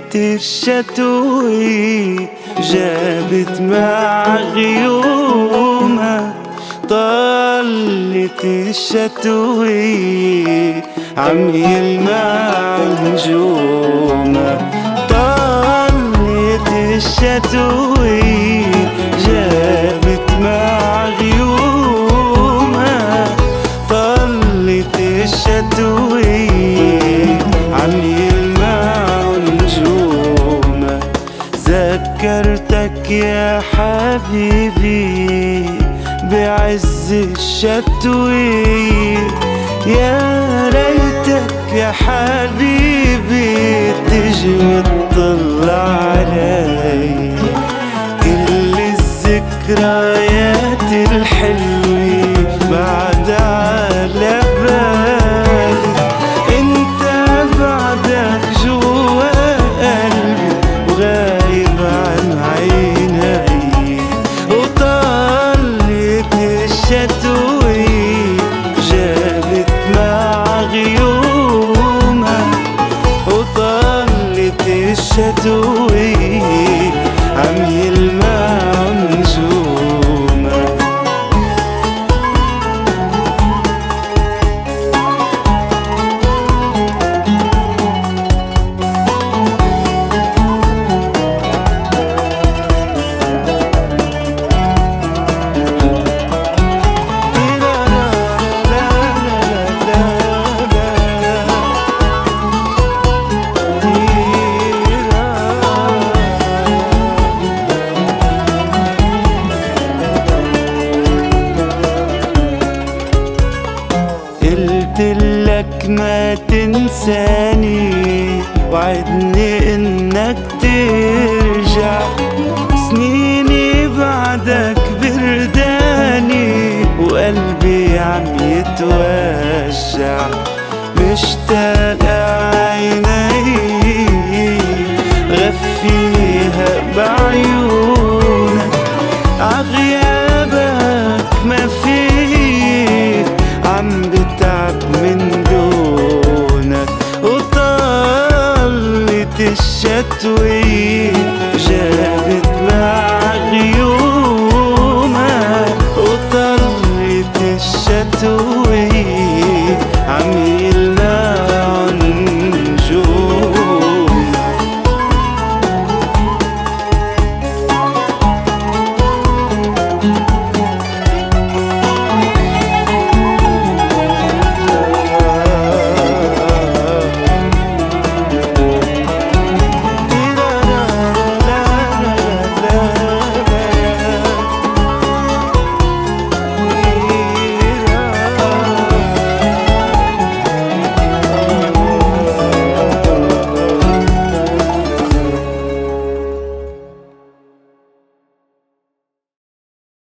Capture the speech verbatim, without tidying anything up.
الشتوي جابت مع غيومها. طلت الشتوي عم يلمع نجومها. طلت الشتوي جابت مع غيومها. طلت الشتوي عم يلمع نجومها. ذكرتك يا حبيبي بعز الشتوي، يا ريتك يا حبيبي تجي وتطلع علي. كل الذكريات الحلوة بعد على بالي، انت بعدك جوا قلبي وغايب عن عيني. وطلت الشتوي جابت مع غيومها. وطلت الشتوي عم يلمع نجومها. قلتلك ما تنساني، وعدني انك ترجع. سنيني بعدك برداني وقلبي عم يتوجع. مشتاق عيني غفيها بعيونك. عغيابك ما فيه عم بتعب من دونك. وطلت الشتوي جابت مع غيومها. وطلت الشتوي